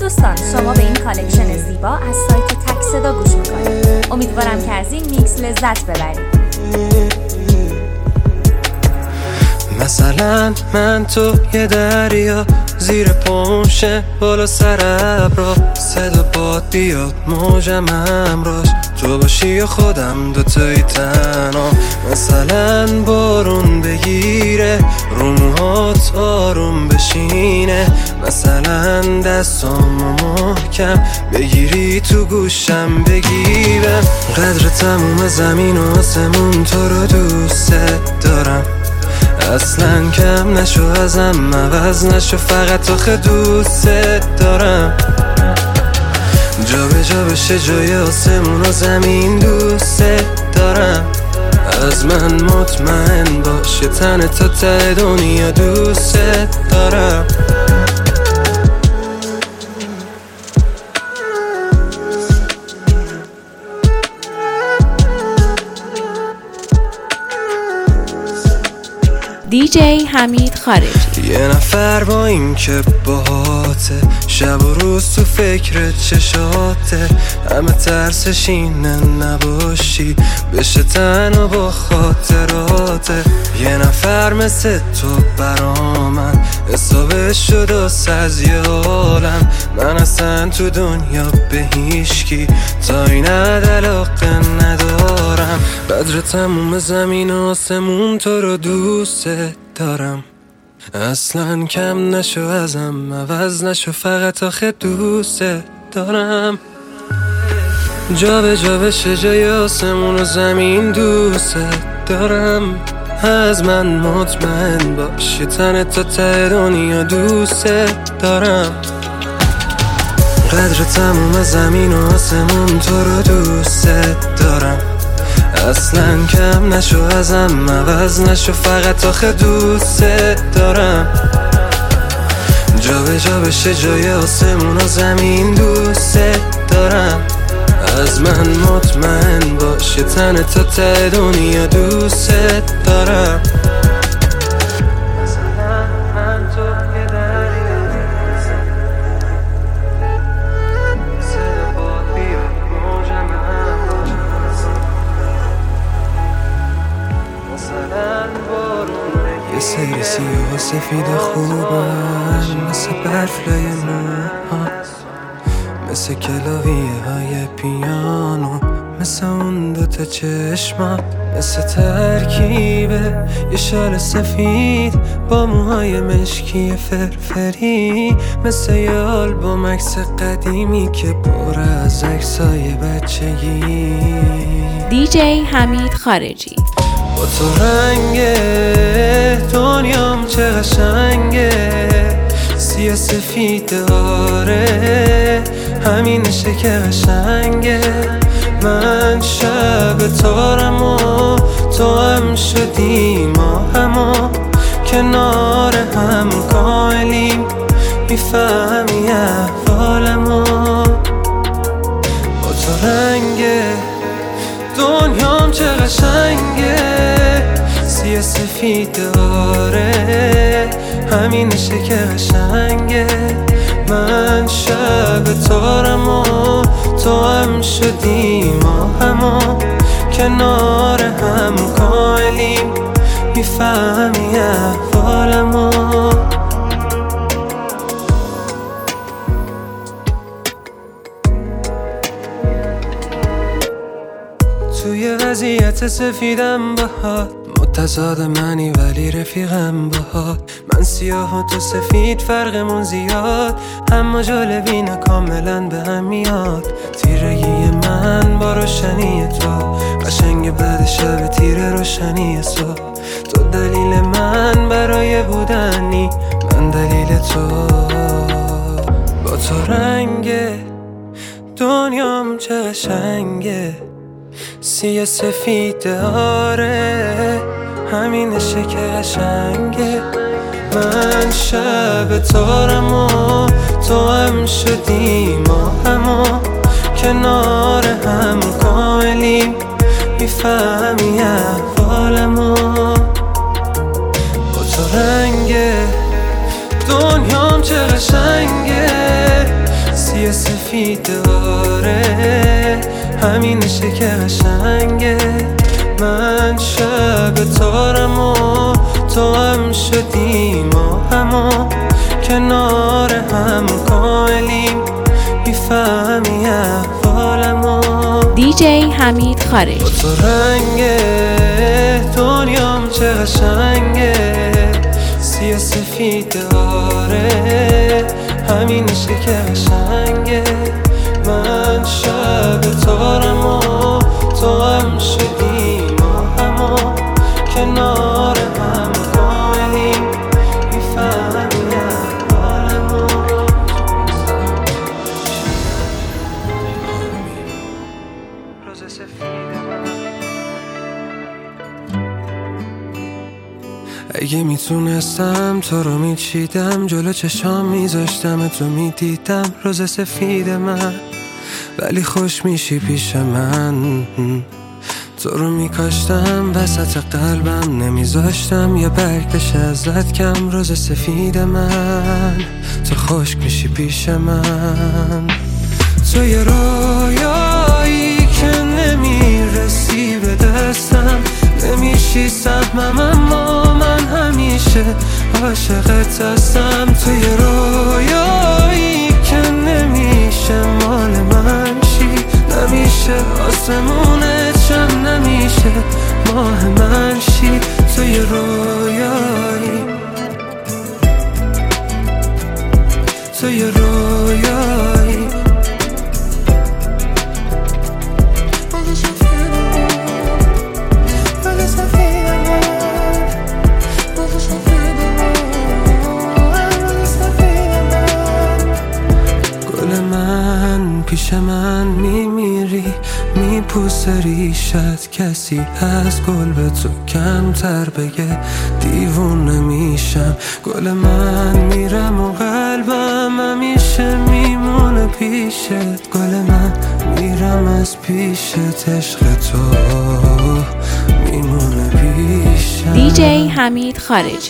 دوستان، شما به این کالکشن زیبا از سایت تک صدا گوش میکنید. امیدوارم که از این میکس لذت ببرید. مثلا من تو یه دریا، زیر پمشه بالا سر ابرا، صدا باد بیاد موجم همراش، تو باشی و خودم دوتایی تنها. مثلا بارون بگیره رو موهات آروم بشینه، مثلا دستامو محکم بگیری تو گوشم بگیرم. قدر تموم زمین و آسمون تو رو دوست دارم، اصلا کم نشو ازم عوض نشو، فقط آخه دوست دارم. جا به جا بشه جای آسمون و زمین دوست دارم، از من مطمئن باش یه تن تا ته دنیا دوست دارم. دیجی حمید خارجی. یه نفر با این که باهاته، شب و روز تو فکر چشاته، همه ترسش اینه نباشی بشه تنها با خاطراته. یه نفر مثل تو برا من حسابش شد از یه عالم، من اصلا تو دنیا به هیچکی تا این علاقه ندارم. قدر تموم زمین و آسمون تو رو دوست دارم، اصلا کم نشو ازم عوض نشو، فقط آخه دوست دارم. جا به جا بشه جای آسمون و زمین دوست دارم، از من مطمئن باش یه تن تا ته دنیا دوست دارم. قدر تموم زمین و آسمون تو رو دوست دارم، اصلا کم نشو ازم عوض نشو، فقط آخه دوست دارم. جا به جا بشه جای آسمون و زمین دوست دارم، از من مطمئن باش یه تن تا ته دنیا دوست دارم. یه سری سیاه و سفید خوبم، مثل برفلای موها، مثل کلاویه های پیانو، مثل اون دوتا چشما، مثل ترکیبه یه شال سفید با موهای مشکی فرفری، مثل یه آلبوم عکس قدیمی که پر از عکسای بچگی. دیجی حمید خارجی. با تو رنگ دنیام چه قشنگه، سیاه سفید داره همینشه که قشنگه. من شب تارم و تو هم شدی، ما همو کنار هم کاملیم، میفهمی احوالمو. با تو رنگ دنیام چه قشنگه، سیاه سفید داره همینشه که قشنگه. من شب تارم و تو هم شدی، ما همو کنار هم کاملیم، میفهمی احوالمو. توی وضعیت سفیدم باهات، متضاد منی ولی رفیقم باهات. من سیاه و تو سفید فرقمون زیاد، اما جالبینه کاملا به هم میاد. تیرگی من با روشنی تو، قشنگ بعد شب تیر روشنی صبح. تو دلیل من برای بودنی، من دلیل تو. با تو رنگ دنیام چه قشنگه، سیاه سفید داره همینشه که قشنگه. من شب تارم و تو هم شدی، ما همو کنار هم کاملیم، میفهمی احوالمو. با تو رنگ دنیام چه قشنگه، سفیده آره همینشه که قشنگه من شب تارم و تو هم شدی ما همو کنار هم کاملیم میفهمی احوالمو دیجی حمید خارجی. با تو رنگ دنیام چه قشنگه سیاه سفید آره همینشه که قشنگه من شب تارم و تو هم شدی ما همو کنار هم کاملیم میفهمی احوالمو روز سفید اگه میتونستم تو رو میچیدم جلو چشام میذاشتم تو میدیدم روز سفید من ولی خوش میشی پیش من تو رو میکاشتم وسط قلبم نمیذاشتم یه برگ بشه ازت کم روز سفید من تو خشک میشی پیش من تو یه رویایی که نمیرسی به دستم نمیشی سهمم اما من همیشه عاشقت هستم تو یه رویایی که نمیشه مال من شی نمیشه آسمونت شم نمیشه ماه من شی تو یه رویایی تو یه رویایی پیش من میمیری میپوسه ریشت کسی از گل به تو کمتر بگه دیوونه میشم گل من میرم و قلبم همیشه میمونه پیشت گل من میرم از پیشت عشق تو میمونه پیشم دیجی حمید خارجی.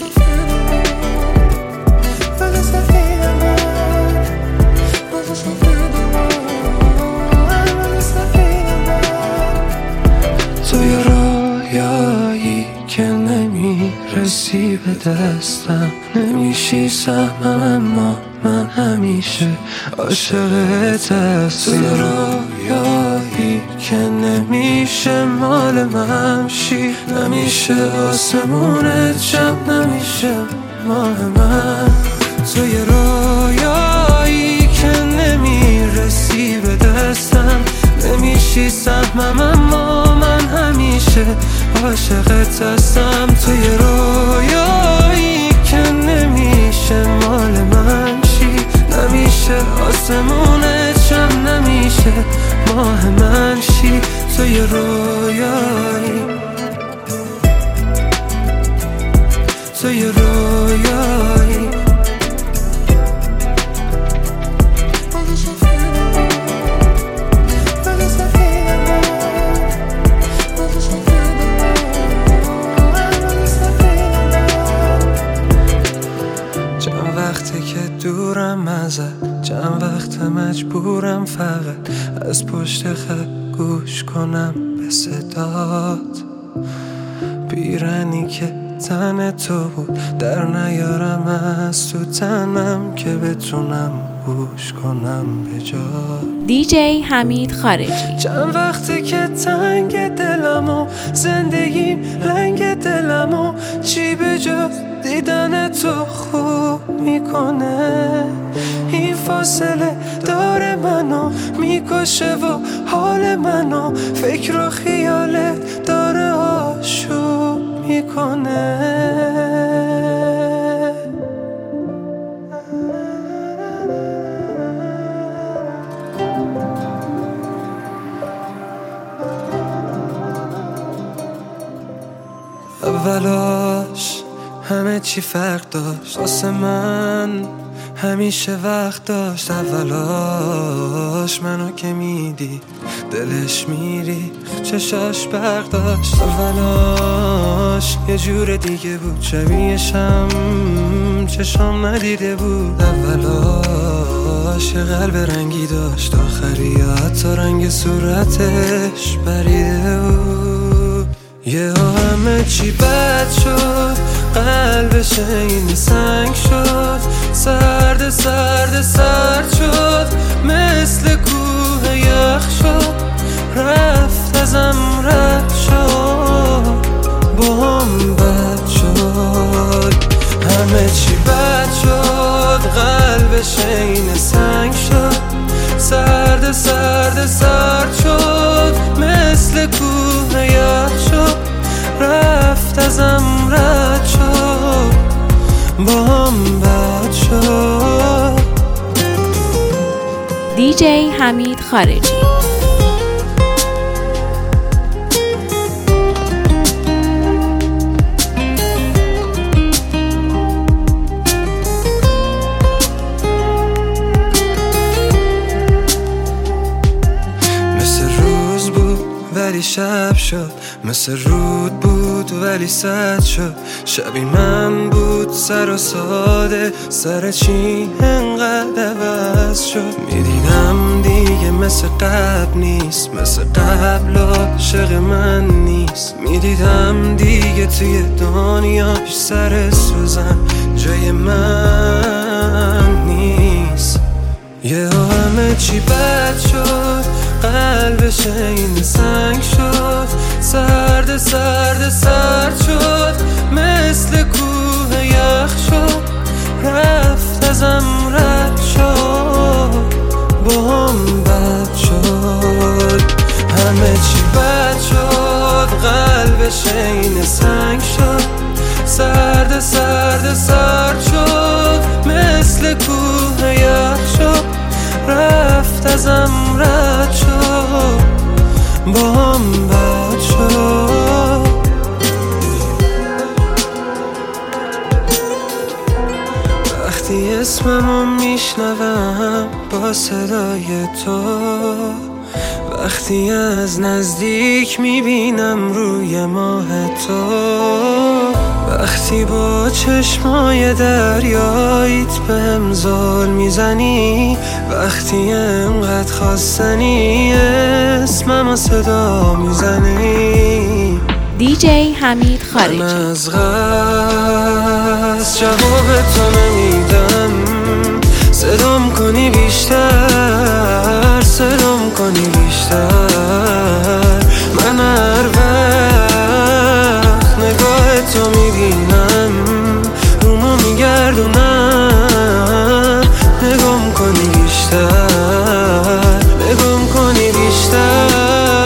توی رویایی که نمیرسی به دستم نمیشی سهمم اما من همیشه عاشقت هستم توی رویایی که نمیشه مال من شی نمیشه آسمونت شب نمیشه ماه من توی رویایی که نمیرسی به دستم نمیشی سهمم اما من همیشه عاشقت هستم توی رویایی که نمیشه مال من شی نمیشه آسمونت شم نمیشه ماه من شی توی رویایی توی رویایی وقتی که دورم ازت چند وقت مجبورم فقط از پشت خط گوش کنم به صدات پیرنی که تن تو بود در نیارم از تو تنم که بتونم گوش کنم به جا دیجی حمید خارجی. چند وقتی که تنگ دلم و زندگیم لنگ دلم و چی به جا دیدن تو خوب میکنه این فاصله داره منو میکشه و حال منو فکر و خیالت داره آشوب میکنه اولاش همه چی فرق داشت واسه من، همیشه وقت داشت اولاش. منو که میدید دلش میری، چشاش برق داشت اولاش. یه جور دیگه بود شبیهشم، چشام ندیده بود اولاش. یه قلب رنگی داشت آخری، حتی رنگ صورتش بریده بود. یه همه چی بد شد، قلبش این سنگ شد. سرد سرد سرد شد، مثل کوه یخ شد. رفت ازم رد شد، با هم بد شد. همه چی بد شد، قلبش این سنگ شد. سرد سرد سرد شد، مثل کوه یخ شد. رفت ازم رد شد، با هم بد شد. دیجی حمید خارجی. ولی شب شد، مثل رود بود ولی سد شد. شبی من بود سر و ساده، سر چی انقدر عوض شد. میدیدم دیگه مثل قبل نیست، مثل قبل عاشق من نیست. میدیدم دیگه توی دنیاش سر سوزن جای من نیست. یه همه چی بد شد، قلبش این سنگ شد. سرد سرد سرد شد، مثل کوه یخ شد. رفت ازم رد شد، با هم بد شد. همه چی بد شد، قلبش این سنگ شد. سرد سرد سرد شد، مثل کوه یخ شد. رفت ازم رد شد، با هم بد شد. وقتی اسممو میشنوم با صدای تو، وقتی از نزدیک میبینم روی ماه تو، وقتی با چشمای دریاییت بهم زل میزنی، وقتی انقدر خواستنی اسممو صدا میزنی. دیجی حمید خارجی. من از قصد جواب تو نمیدم، صدام کنی بیشتر، صدام کنی بیشتر. من هر وقت نگاه تو میبینم، رومو میگردونم. نگام کنی بیشتر، نگام کنی بیشتر.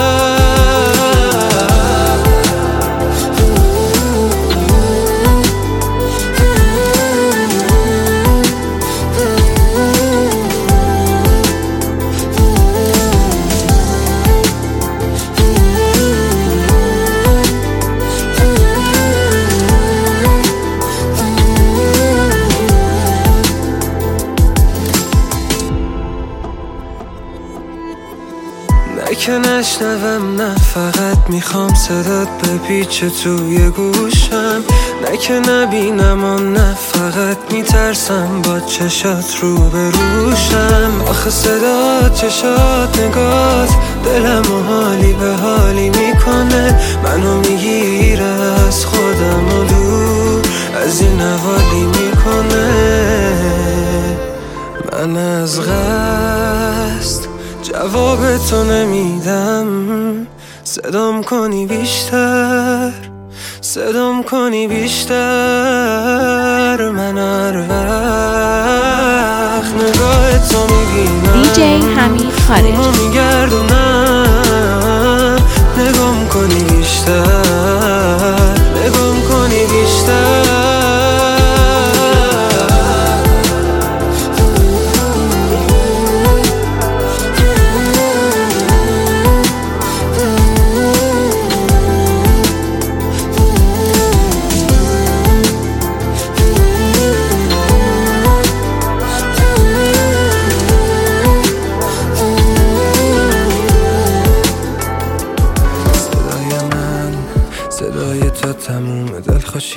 نه که نشنوم، نه فقط میخوام صدات بپیچه توی گوشم. نه که نبینم و نه فقط میترسم با چشات رو بروشم. آخه صدات، چشات، نگات دلم و حالی به حالی میکنه. منو میگیره از خودم و دور از این حوالی میکنه. من از قصد جواب تو نمیدم، صدام کنی بیشتر، صدام کنی بیشتر. من هر وقت نگاه تو میبینم، دیجی حمید خارجی. میگردونم. نگام کنی بیشتر، نگام کنی بیشتر.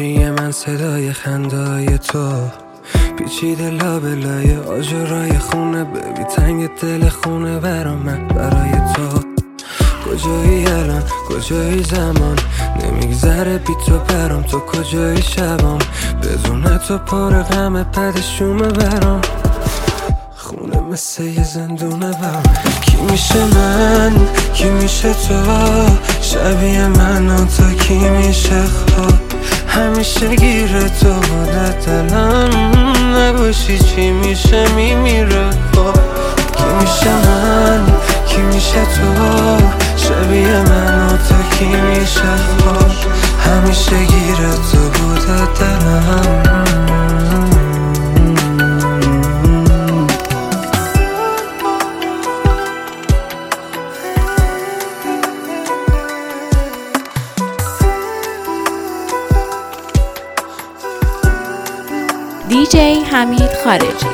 گوشی من صدای خندای تو پیچیده لابلای آجرای خونه ببی تنگ دل خونه برا من برای تو کجایی الان کجایی زمان نمیگذره بی تو برام تو کجایی شبام بدون تو پر غم پدشومه برام خونه مثل یه زندونه برام کی میشه من کی میشه تو شبیه من و تو کی میشه خواب همیشه گیره تو بوده دلم نباشی چی میشه میمیره خواب کی میشه من کی میشه تو شبیه من و تو کی میشه خواب همیشه گیره تو بوده دلم دیجی حمید خارجی.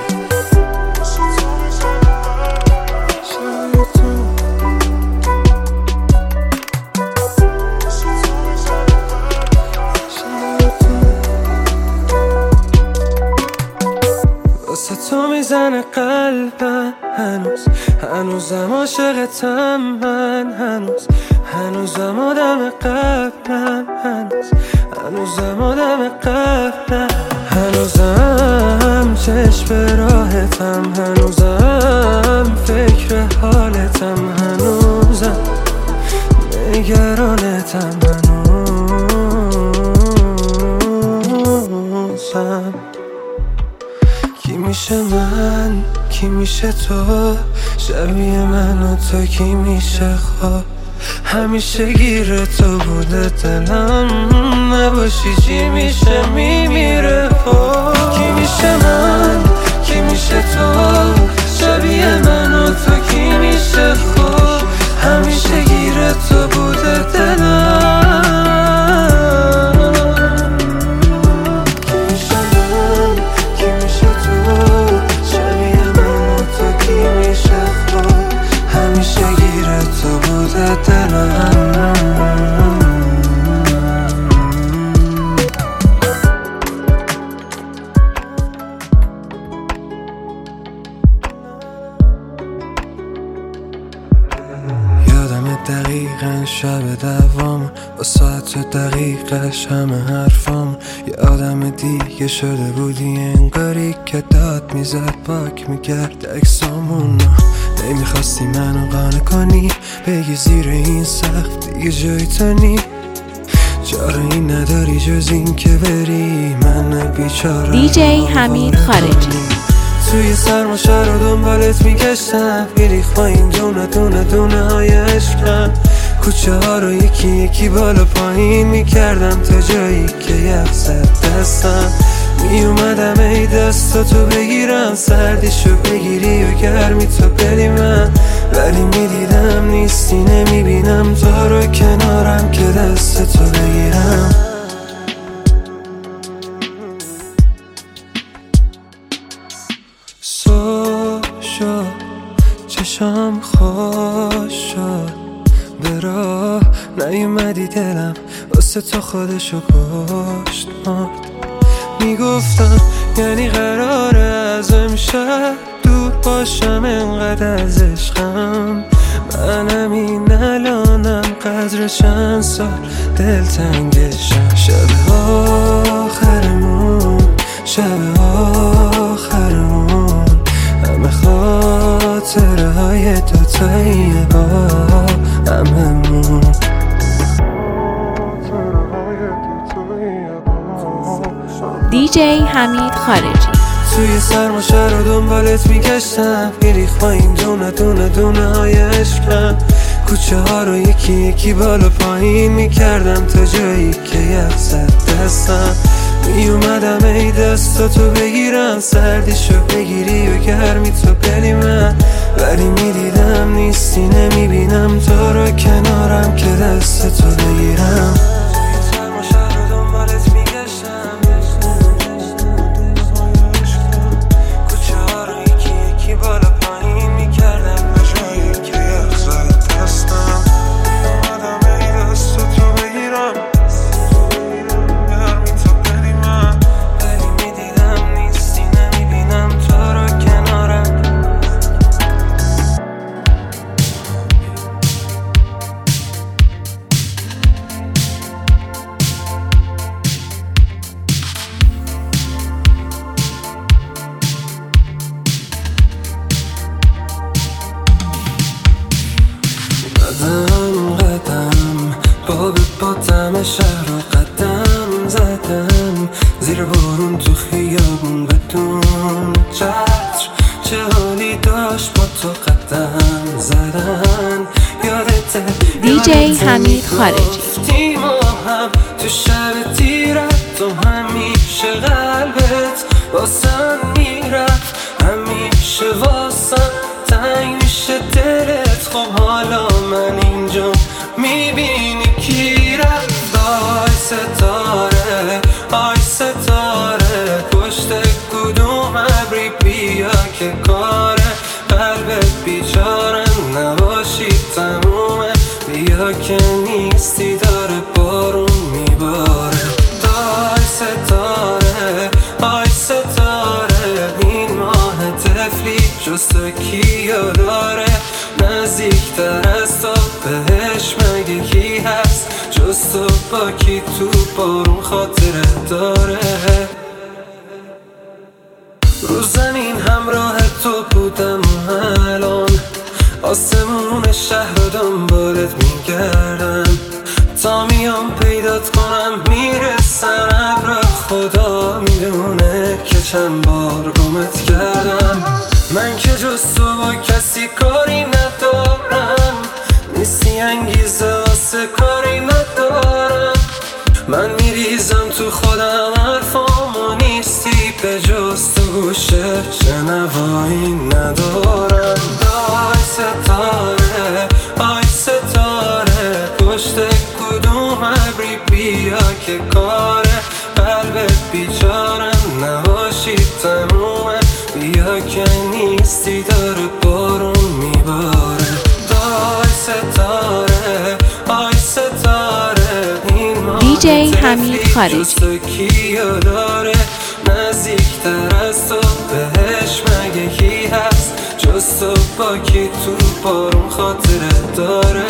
واسه تو میزنه قلبم هنوزم عاشقتم من هنوزم آدم قبلم هنوزم آدم قبلم هنوزم چشم به راحتم هنوزم فکر حالتم هنوزم نگرانتم هنوزم کی میشه من کی میشه تو شبیه من و تو کی میشه خواب همیشه گیره تو بوده دلم نباشی چی میشه میمیره خواب کی میشه من کی میشه تو شبیه من و تو کی میشه خواب همیشه گیره تو بوده دلم دقیقاً شب دوام با ساعت دقیقش همه حرفام یه آدم دیگه شده بودی انگاری که داد میزد پاک میکرد اکسامونو نمیخواستی منو قانع کنی بگی زیر این سقف دیگه جای تو نی چاره‌ای نداری جز این که بری من بیچاره دیجی حمید خارجی. توی سرماشه رو دنبالت میگشتم میریخ با این دونه های عشقم کوچه ها رو یکی یکی بالا پایین میکردم تا جایی که یخ زد دستم میومدم ای دستاتو بگیرم سردیشو بگیری و گرمی تو بدی من ولی میدیدم نیستی نمیبینم تو رو کنارم که دستتو بگیرم چشام خوش شد به راه نیومدی دلم واسه تو خودشو کشت مرد میگفتم یعنی قراره از امشب دور باشم انقدر از عشقم منم این الانم قدر چند سال دلتنگشم شب آخرمون همه خاطره های دوتاییه با هممون دیجی حمید خارجی. توی سرماشه رو دنبالت میگشتم میریخ با این دونه های عشقم کوچه ها رو یکی یکی بالا پایین میکردم تا جایی که یخ زد دستم میومدم ای دستاتو بگیرم سردیشو بگیری و گرمی تو بدی من ولی میدیدم نیستی نمیبینم تو رو کنارم که دستتو بگیرم رفتم زیر بارون تو خیابون بدون چتر، چه حالی داشت با تو قدم زدن. یادته دیجی حمید خارجی گفتیم و هم تو شب تیرت تو همیشه قلبت واسم میرفت، همیشه واسم تنگ میشه دلت. خب حالا من اینجا میبینی کی رفت. آی ستاره آی ستاره پشت کدوم ابری بیا که کاره قلبت بیچاره نباشی تمومه. بیا که نیستی داره بارون میباره. آی ستاره آی ستاره این ماه طفلی جز تو کیو داره نزدیکتر از تو بهش مگه کی هست جز تو با کی تو بارون خاطره داره. رو زمین همراه تو بودم و الان آسمون شهر رو دنبالت میگردم تا میام پیدات کنم میرسن ابر. خدا میدونه که چند بار گمت کردم. من که جز تو با کسی کاری ندارم، نیستی انگیزه واسه کاری ندارم. من میریزم تو خودم حرفامو نیستی به جز تو گوشه شنوایی ندارم. آی ستاره آی ستاره پشت کدوم ابری بیا که کاره قلبت بیچاره نباشی تمومه. بیا که نیستی داره بارون میباره. آی ستاره آی ستاره این دیجی حمید خارجی جز تو کیو داره نزدیکتر از تو بهش مگه کی هست جز تو با کی تو بارون خاطره داره.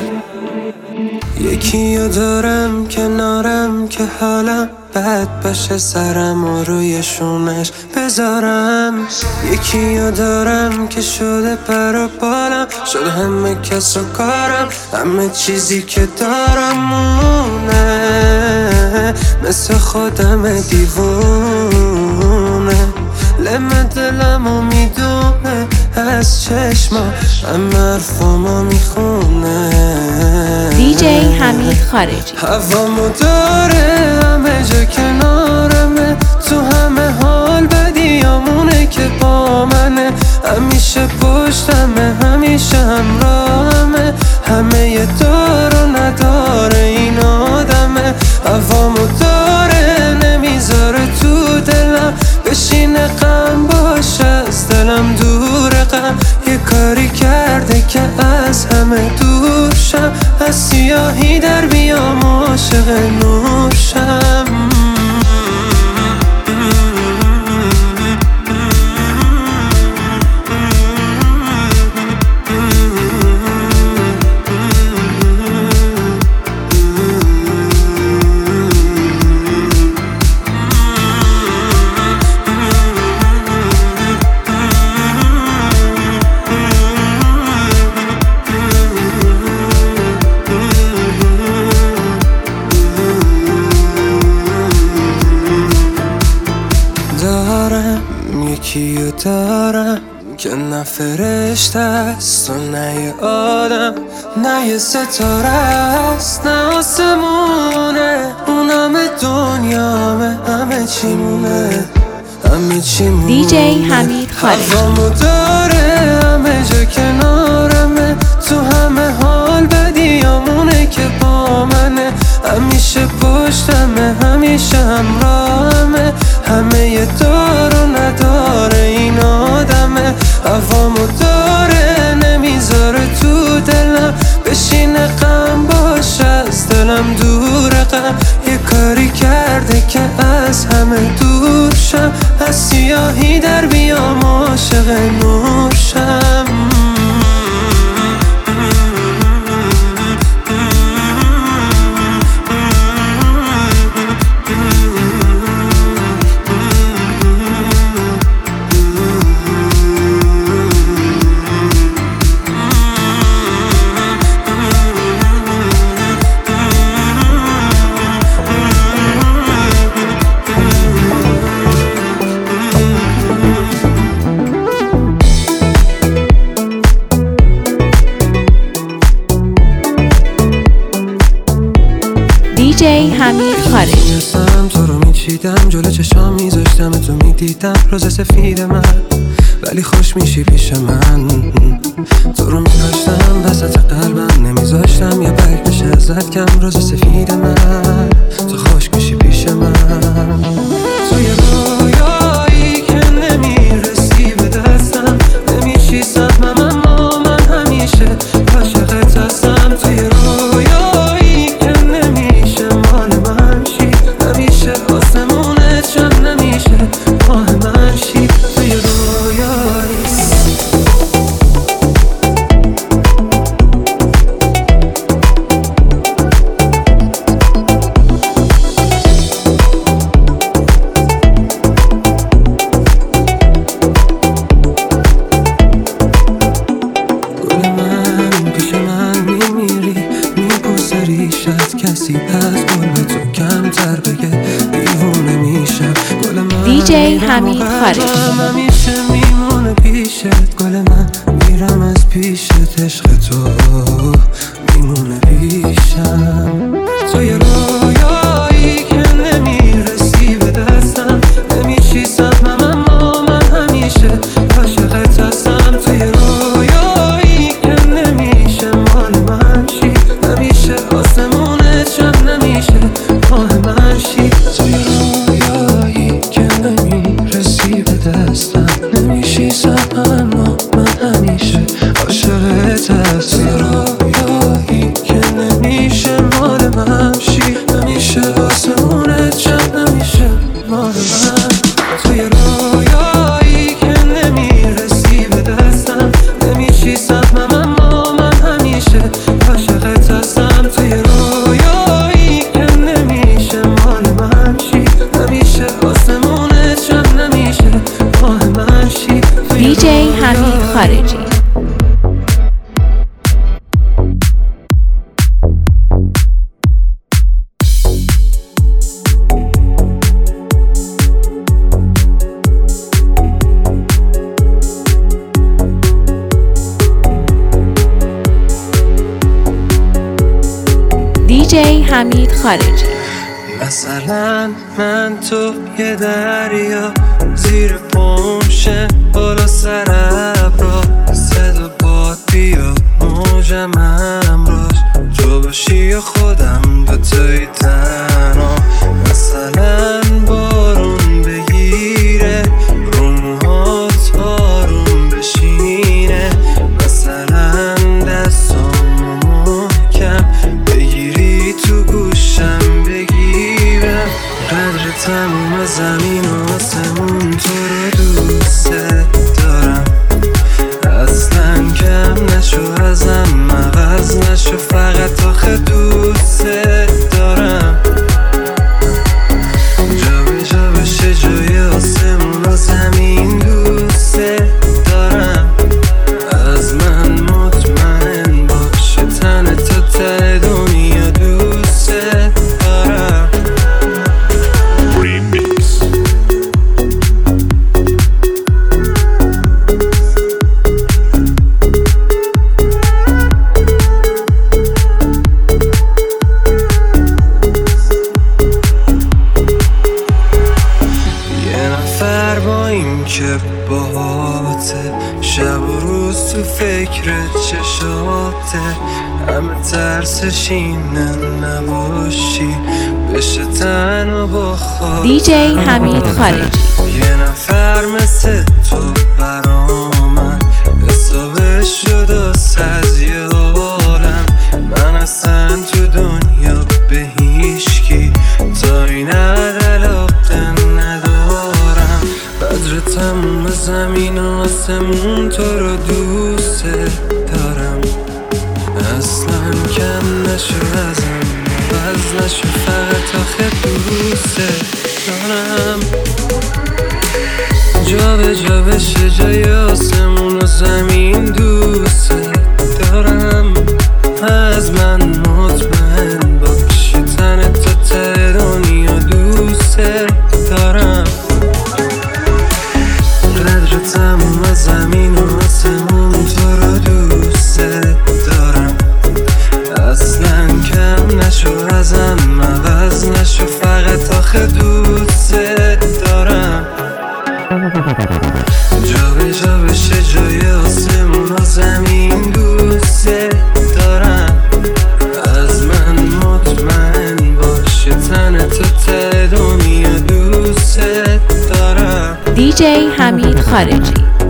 یکیو دارم کنارم که حالم بد باشه سرم و روی شونش بذارم. یکیو دارم که شده پر و بالم، شده همه کس و کارم، همه چیزی که دارم مونه مثل خودم دیوونه. لم دلمو میدونه از چشما همه حرفامو میخونه. دیجی حمید خارجی هوامو داره همه جا کنارمه تو همه حال بدیامونه که با منه. همیشه پشتمه همیشه همراهمه، همه یه دار و نداره این آدمه. هوامو داره نمیذاره تو دلم بشینه غم باشه از دلم دوره. غم یه کاری کرده که از همه دور شم، از سیاهی در بیام عاشق نور شم. یکیو دارم که نه فرشته است و نه یه آدم، نه یه ستاره است نه آسمونه. اون همه دنیامه همه چیمونه همه چیمونه. دیجی حمید خارجی هوامو داره همه جا کنارمه تو همه حال بدیامونه که با منه. همیشه پشتمه همیشه همراهمه، همه یه دار و نداره این آدمه. هوامو داره نمیذاره تو دلم بشینه غم باشه از دلم دوره. غم یه کاری کرده که از همه دور شم، از سیاهی در بیام عاشق نور شم. میکشیدم جلو چشام میذاشتم تو میدیدم روز سفید من، ولی خوش میشی پیش من. تو رو میداشتم وسط قلبم، نمیذاشتم یه برگ بشه ازت کم. روز سفید من تو خوش میشی پیش من. تو یه رویایی که نمیرسی به دستم، نمیشی سهمم اما من همیشه عاشقت هستم. تو یه رویایی که نمیشه مال من شی، نمیشه آسمونت شم، نمیشه ماه من شی. تو یه رویایی کسی هست گل به تو کمتر بگه دیوونه میشم. گل من دیجی حمید خارجی همیشه میمونه پیشت. گل من میرم از پیشت، عشق تو میمونه پیشم. تو یه رویایی که نمیرسی به دستم، نمیشی سهمم اما من همیشه عاشقت هستم. تو یه رویایی که نمیشه مال من شی، نمیشه آسمون نمیشه ماه من شی. توی رویایی که نمیرسی به دستم، نمیشی سهمم اما من همیشه عاشقت هستم. توی رویایی که نمیشه مال من شی، نمیشه آسمونت شم، نمیشه مال من. توی رویایی که نمیرسی به دستم، نمیشی سهمم اما من همیشه عاشقت هستم. توی رویایی که نمیشه مال من شی، نمیشه آسمونت شم، نمیشه ماه من شی. دیجی حمید خارجی. دیجی حمید خارجی. مثلا من تو یه دریا، زیر پمشه بالا سر ابرا، صدا باد بیاد موجم همراش، تو باشی و خودم دوتایی تنها. مثلا بارون بگیره رو موهات آروم بشینه، مثلا دستامو محکم بگیری تو گوشم بگیرم. قدر تموم زمین و آسمون تو رو دوست دارم، اصلا کم نشو ازم عوض نشو، فقط آخه دوست دارم. جا به جا بشه جای آسمون و زمین دوست دارم، از من مطمئن باشه تن تا ته دنیا دوست دارم. که باهاته شب و روز تو فکرت چشاته، همه ترسش اینه نباشی بشه تنها با خاطر. دیجی حمید خارجی. یه نفر مثل تو برا من حسابش شد از یه عالم، من اصلا تو دنیا به هیچکی تا این علاقه ندارم. قدر تموم زمین و آسمون تو رو دوست دارم، اصلا کم نشو ازم عوض نشو، فقط آخه دوست دارم. جا به جا بشه جای آسمون و زمین دوست دارم، از من مطمئن باشه تن تا ته دنیا دوست دارم. قدر تموم زمین و آسمون DJ حمید خارجی